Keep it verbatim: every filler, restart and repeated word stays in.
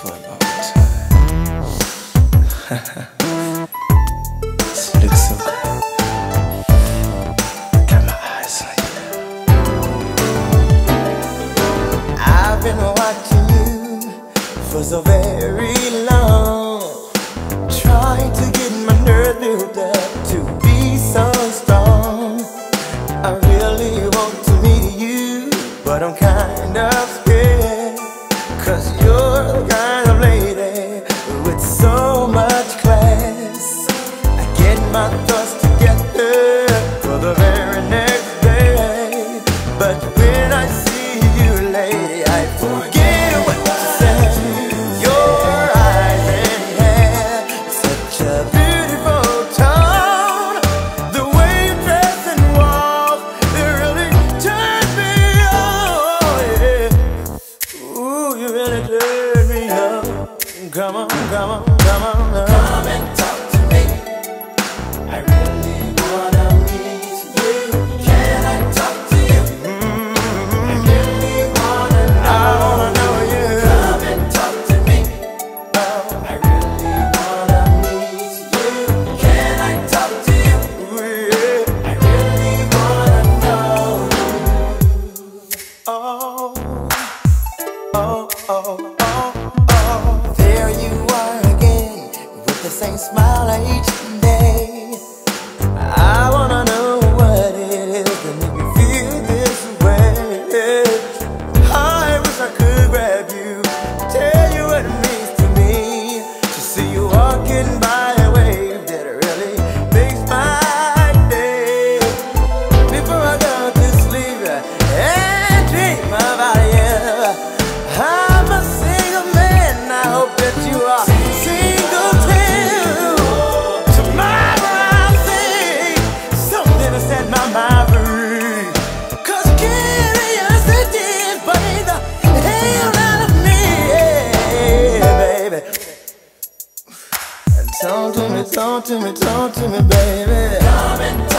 for a long time. This looks so good. Got my eyes on you. I've been watching you for so very long, trying to get my nerve built up to be so strong. I really want to meet you, but I'm kind of scared, 'cause you're the kind of lady with so much class. I get my thoughts together for the very next day, but when I see you, lady, I forget what to say. Your eyes and hair, such a beautiful tone. The way you dress and walk, it really turns me on, yeah. Ooh, you really turn me on. Come on, come on, come on, uh. Come and talk to me. I really wanna meet you. Can I talk to you? Mm-hmm. I really wanna know. I wanna know you. Come and talk to me. Oh, I really wanna meet you. Can I talk to you? Ooh, yeah. I really wanna know you. Oh, oh, oh, oh, oh. There you are again, with the same smile each day. I wanna know what it is that make you feel this way. I wish I could grab you, tell you what it means to me, to see you walking by a wave that really makes my day. Before I go to sleep and dream about you, I'm a single man, I hope that you are single too. Tomorrow I'll say something to set my mind free, 'cause curiosity is burning the hell out of me, yeah, baby. Talk to me, talk to me, talk to me, baby. Come and